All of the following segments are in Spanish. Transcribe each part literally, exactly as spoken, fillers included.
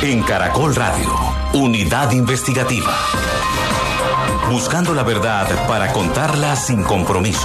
En Caracol Radio, Unidad Investigativa. Buscando la verdad para contarla sin compromisos.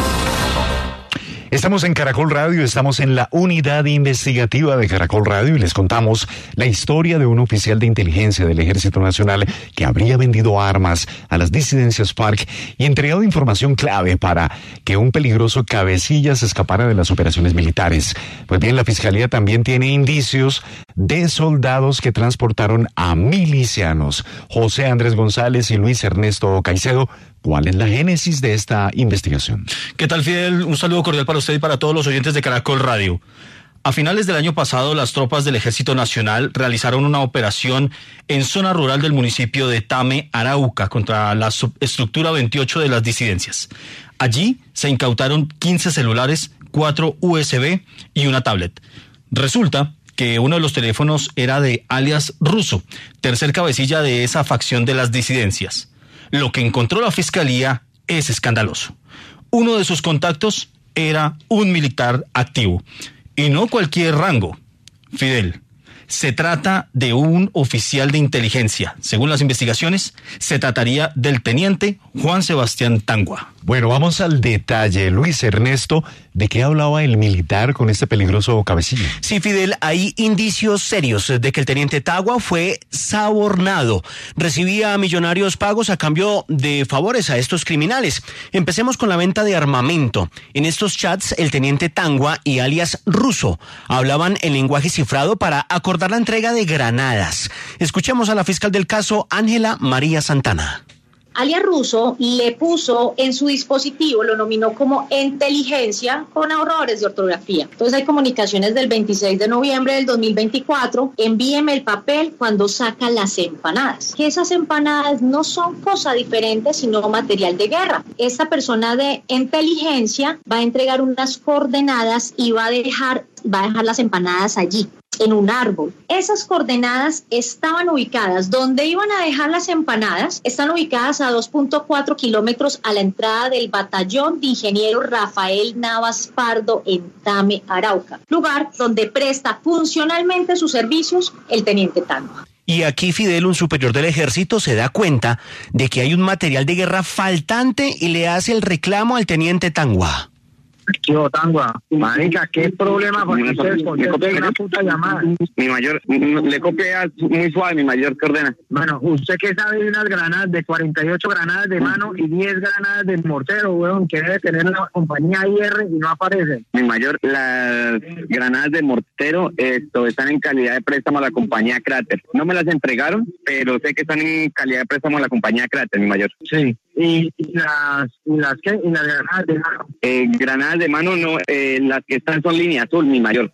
Estamos en Caracol Radio, estamos en la unidad investigativa de Caracol Radio y les contamos la historia de un oficial de inteligencia del Ejército Nacional que habría vendido armas a las disidencias FARC y entregado información clave para que un peligroso cabecilla se escapara de las operaciones militares. Pues bien, la Fiscalía también tiene indicios de soldados que transportaron a milicianos. José Andrés González y Luis Ernesto Caicedo, ¿cuál es la génesis de esta investigación? ¿Qué tal, Fidel? Un saludo cordial para usted y para todos los oyentes de Caracol Radio. A finales del año pasado, las tropas del Ejército Nacional realizaron una operación en zona rural del municipio de Tame, Arauca, contra la subestructura veintiocho de las disidencias. Allí se incautaron quince celulares, cuatro U S B y una tablet. Resulta que uno de los teléfonos era de alias Russo, tercer cabecilla de esa facción de las disidencias. Lo que encontró la Fiscalía es escandaloso. Uno de sus contactos era un militar activo, y no cualquier rango. Fidel, se trata de un oficial de inteligencia. Según las investigaciones, se trataría del teniente Juan Sebastián Tangua. Bueno, vamos al detalle. Luis Ernesto, ¿de qué hablaba el militar con este peligroso cabecilla? Sí, Fidel, hay indicios serios de que el teniente Tangua fue sobornado. Recibía millonarios pagos a cambio de favores a estos criminales. Empecemos con la venta de armamento. En estos chats, el teniente Tangua y alias Russo hablaban en lenguaje cifrado para acordar la entrega de granadas. Escuchemos a la fiscal del caso, Ángela María Santana. Alias Russo le puso en su dispositivo, lo nominó como inteligencia con errores de ortografía. Entonces hay comunicaciones del veintiséis de noviembre del dos mil veinticuatro, envíeme el papel cuando saca las empanadas. Que esas empanadas no son cosa diferente, sino material de guerra. Esta persona de inteligencia va a entregar unas coordenadas y va a dejar, va a dejar las empanadas allí, en un árbol. Esas coordenadas estaban ubicadas, donde iban a dejar las empanadas, están ubicadas a dos punto cuatro kilómetros a la entrada del batallón de ingeniero Rafael Navas Pardo en Tame, Arauca, lugar donde presta funcionalmente sus servicios el teniente Tangua. Y aquí, Fidel, un superior del ejército, se da cuenta de que hay un material de guerra faltante y le hace el reclamo al teniente Tangua. Yo, Tangua, marica, ¿qué problema con ustedes? ¿Por qué una puta llamada? Mi mayor, le copia muy suave, mi mayor que ordena. Bueno, ¿usted qué sabe de unas granadas, de cuarenta y ocho granadas de mano y diez granadas de mortero, weón, que debe tener la compañía I R y no aparece? Mi mayor, las granadas de mortero esto, están en calidad de préstamo a la compañía Cráter. No me las entregaron, pero sé que están en calidad de préstamo a la compañía Cráter, mi mayor. Sí. ¿Y, y las y las qué? ¿Y las granadas de mano? Eh, granadas de mano no, eh, las que están son línea azul, mi mayor.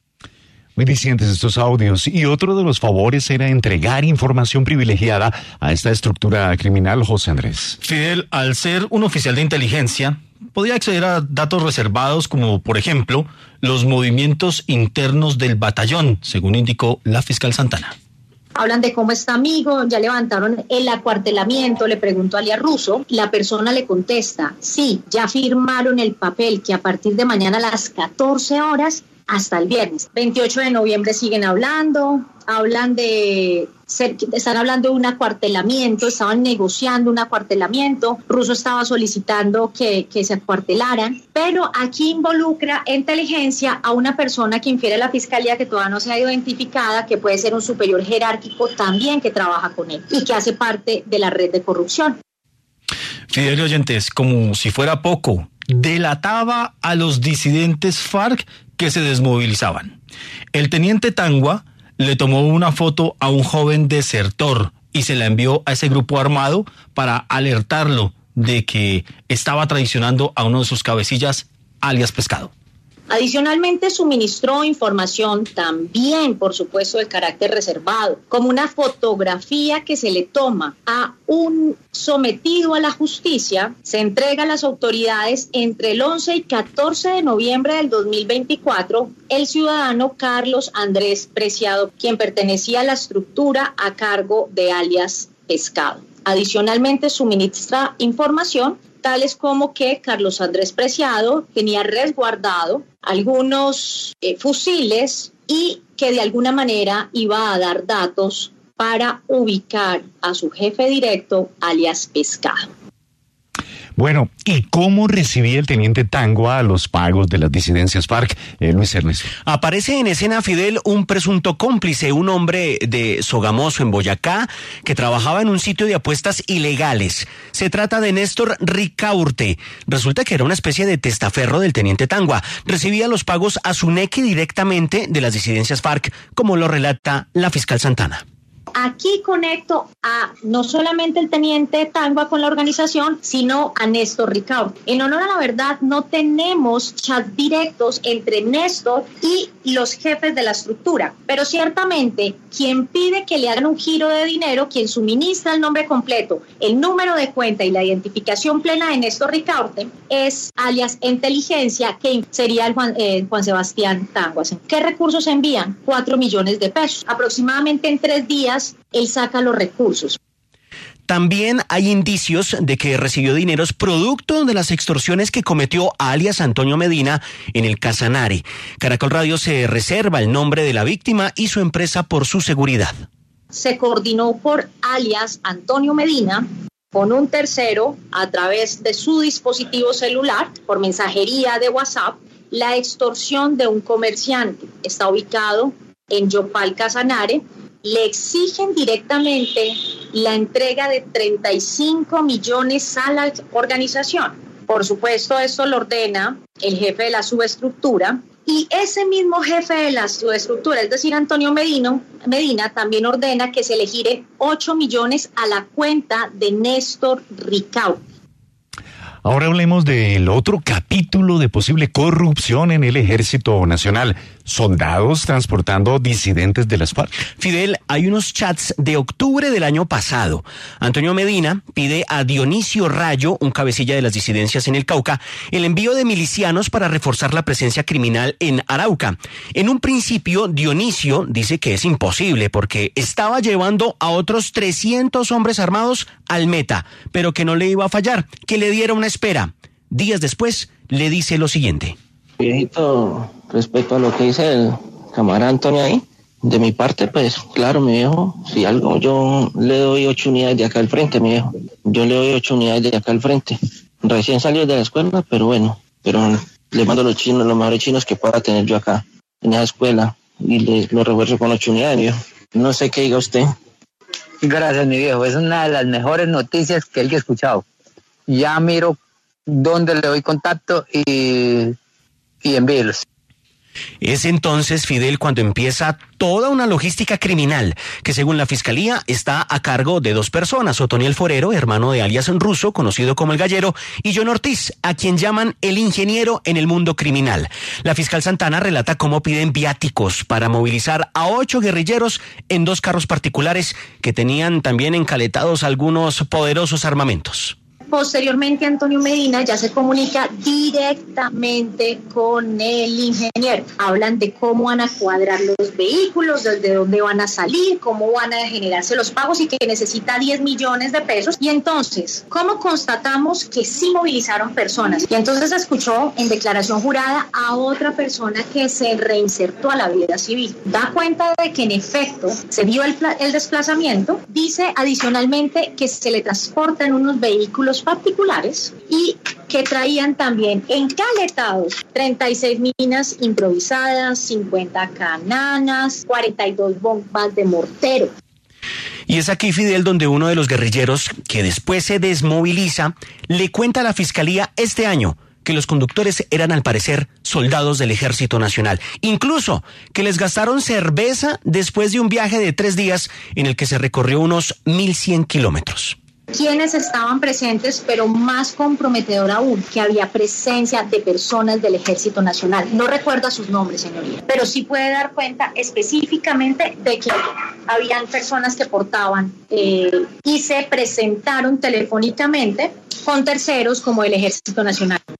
Muy dicientes estos audios. Y otro de los favores era entregar información privilegiada a esta estructura criminal, José Andrés. Fidel, al ser un oficial de inteligencia, podía acceder a datos reservados como, por ejemplo, los movimientos internos del batallón, según indicó la fiscal Santana. Hablan de cómo está amigo, ya levantaron el acuartelamiento, le preguntó a alias Russo, la persona le contesta, sí, ya firmaron el papel que a partir de mañana a las catorce horas hasta el viernes. veintiocho de noviembre siguen hablando, hablan de, están hablando de un acuartelamiento, estaban negociando un acuartelamiento, Russo estaba solicitando que, que se acuartelaran, pero aquí involucra inteligencia a una persona que infiere a la fiscalía que todavía no se ha identificada, que puede ser un superior jerárquico también que trabaja con él y que hace parte de la red de corrupción. Fidel y oyentes, como si fuera poco, delataba a los disidentes FARC que se desmovilizaban. El teniente Tangua le tomó una foto a un joven desertor y se la envió a ese grupo armado para alertarlo de que estaba traicionando a uno de sus cabecillas, alias Pescado. Adicionalmente, suministró información también, por supuesto, de carácter reservado, como una fotografía que se le toma a un sometido a la justicia, se entrega a las autoridades entre el once y catorce de noviembre del dos mil veinticuatro, el ciudadano Carlos Andrés Preciado, quien pertenecía a la estructura a cargo de alias Pescado. Adicionalmente, suministra información tales como que Carlos Andrés Preciado tenía resguardado algunos eh, fusiles y que de alguna manera iba a dar datos para ubicar a su jefe directo, alias Pescado. Bueno, ¿y cómo recibía el teniente Tangua los pagos de las disidencias FARC, eh, Luis Ernesto? Aparece en escena, Fidel, un presunto cómplice, un hombre de Sogamoso, en Boyacá, que trabajaba en un sitio de apuestas ilegales. Se trata de Néstor Ricaurte. Resulta que era una especie de testaferro del teniente Tangua. Recibía los pagos a su neque directamente de las disidencias FARC, como lo relata la fiscal Santana. Aquí conecto a no solamente el teniente Tangua con la organización, sino a Néstor Ricaurte. En honor a la verdad, no tenemos chats directos entre Néstor y los jefes de la estructura, pero ciertamente quien pide que le hagan un giro de dinero, quien suministra el nombre completo, el número de cuenta y la identificación plena de Néstor Ricaurte es alias Inteligencia, que sería el Juan, eh, Juan Sebastián Tangua. ¿Qué recursos envían? Cuatro millones de pesos. Aproximadamente en tres días él saca los recursos. También hay indicios de que recibió dineros producto de las extorsiones que cometió alias Antonio Medina en el Casanare. Caracol Radio se reserva el nombre de la víctima y su empresa por su seguridad. Se coordinó por alias Antonio Medina con un tercero a través de su dispositivo celular, por mensajería de WhatsApp, la extorsión de un comerciante. Está ubicado en Yopal, Casanare. Le exigen directamente la entrega de treinta y cinco millones a la organización. Por supuesto, esto lo ordena el jefe de la subestructura y ese mismo jefe de la subestructura, es decir, Antonio Medina, Medina también ordena que se le gire ocho millones a la cuenta de Néstor Ricaurte. Ahora hablemos del otro capítulo de posible corrupción en el Ejército Nacional. Soldados transportando disidentes de las FARC. Fidel, hay unos chats de octubre del año pasado. Antonio Medina pide a Dionisio Rayo, un cabecilla de las disidencias en el Cauca, el envío de milicianos para reforzar la presencia criminal en Arauca. En un principio, Dionisio dice que es imposible porque estaba llevando a otros trescientos hombres armados al Meta, pero que no le iba a fallar, que le diera una espera. Días después, le dice lo siguiente. Viejito, respecto a lo que dice el camarada Antonio ahí, de mi parte, pues claro, mi viejo, si algo, yo le doy ocho unidades de acá al frente, mi viejo. Yo le doy ocho unidades de acá al frente. Recién salió de la escuela, pero bueno, pero le mando los chinos, los mejores chinos que pueda tener yo acá en esa escuela y le, lo refuerzo con ocho unidades, mi viejo. No sé qué diga usted. Gracias, mi viejo. Es una de las mejores noticias que él que he escuchado. Ya miro dónde le doy contacto y... y envíelos. Es entonces, Fidel, cuando empieza toda una logística criminal que, según la Fiscalía, está a cargo de dos personas: Otoniel Forero, hermano de alias Russo, conocido como El Gallero, y John Ortiz, a quien llaman el ingeniero en el mundo criminal. La fiscal Santana relata cómo piden viáticos para movilizar a ocho guerrilleros en dos carros particulares que tenían también encaletados algunos poderosos armamentos. Posteriormente, Antonio Medina ya se comunica directamente con el ingeniero. Hablan de cómo van a cuadrar los vehículos, desde dónde van a salir, cómo van a generarse los pagos y que necesita diez millones de pesos. Y entonces, ¿cómo constatamos que sí movilizaron personas? Y entonces se escuchó en declaración jurada a otra persona que se reinsertó a la vida civil. Da cuenta de que en efecto se dio el, el desplazamiento. Dice adicionalmente que se le transportan unos vehículos particulares y que traían también encaletados treinta y seis minas improvisadas, cincuenta cananas, cuarenta y dos bombas de mortero. Y es aquí, Fidel, donde uno de los guerrilleros, que después se desmoviliza, le cuenta a la Fiscalía este año que los conductores eran, al parecer, soldados del Ejército Nacional. Incluso que les gastaron cerveza después de un viaje de tres días en el que se recorrió unos mil cien kilómetros. Quienes estaban presentes, pero más comprometedor aún, que había presencia de personas del Ejército Nacional. No recuerdo sus nombres, señoría, pero sí puede dar cuenta específicamente de que habían personas que portaban eh, y se presentaron telefónicamente con terceros como el Ejército Nacional.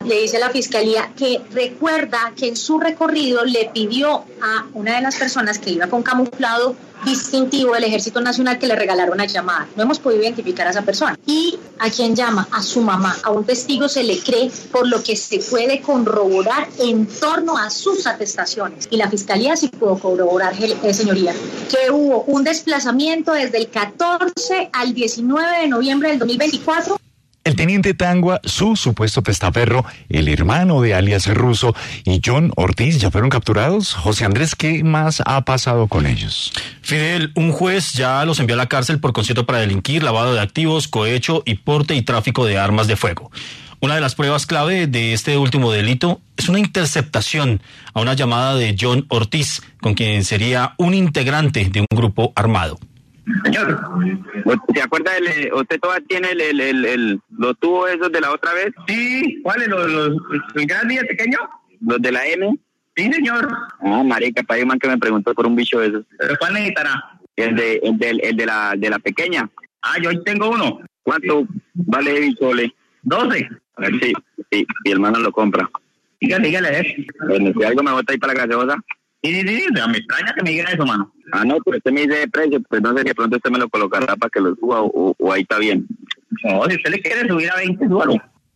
le dice a la fiscalía que recuerda que en su recorrido le pidió a una de las personas que iba con camuflado distintivo del Ejército Nacional que le regalara una llamada. No hemos podido identificar a esa persona. ¿Y a quién llama? A su mamá. A un testigo se le cree, por lo que se puede corroborar en torno a sus atestaciones. Y la fiscalía sí pudo corroborar, eh, señoría, que hubo un desplazamiento desde el catorce al diecinueve de noviembre del dos mil veinticuatro. El teniente Tangua, su supuesto testaferro, el hermano de alias Russo y John Ortiz ya fueron capturados. José Andrés, ¿qué más ha pasado con ellos? Fidel, un juez ya los envió a la cárcel por concierto para delinquir, lavado de activos, cohecho y porte y tráfico de armas de fuego. Una de las pruebas clave de este último delito es una interceptación a una llamada de John Ortiz, con quien sería un integrante de un grupo armado. Señor, ¿se acuerda? El, ¿Usted todavía tiene el, el, el, el, los tubos esos de la otra vez? Sí, ¿cuáles? ¿Los, los, los grandes y el pequeño? ¿Los de la M? Sí, señor. Ah, marica, para man que me preguntó por un bicho de esos. ¿Pero cuál necesitará? El de, el de, el de, la, de la pequeña. Ah, yo ahí tengo uno. ¿Cuánto vale el bicho, le? doce. A ver si, si, si el hermano lo compra. Dígale, dígale, eh. Bueno, si algo me bota ahí para la gaseosa. Sí, sí, sí, me extraña que me diga eso, mano. Ah, no, pero usted me dice de precio, pues no sé si de pronto usted me lo colocará para que lo suba o, o ahí está bien. No, si usted le quiere subir a veinte, súbalo.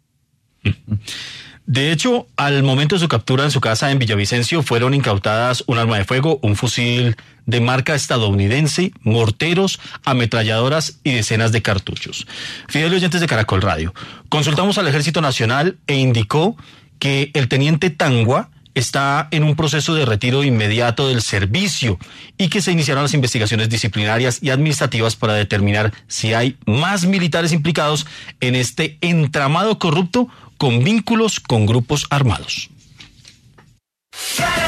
De hecho, al momento de su captura en su casa en Villavicencio fueron incautadas un arma de fuego, un fusil de marca estadounidense, morteros, ametralladoras y decenas de cartuchos. Fidel, oyentes de Caracol Radio, consultamos al Ejército Nacional e indicó que el teniente Tangua está en un proceso de retiro inmediato del servicio y que se iniciaron las investigaciones disciplinarias y administrativas para determinar si hay más militares implicados en este entramado corrupto con vínculos con grupos armados.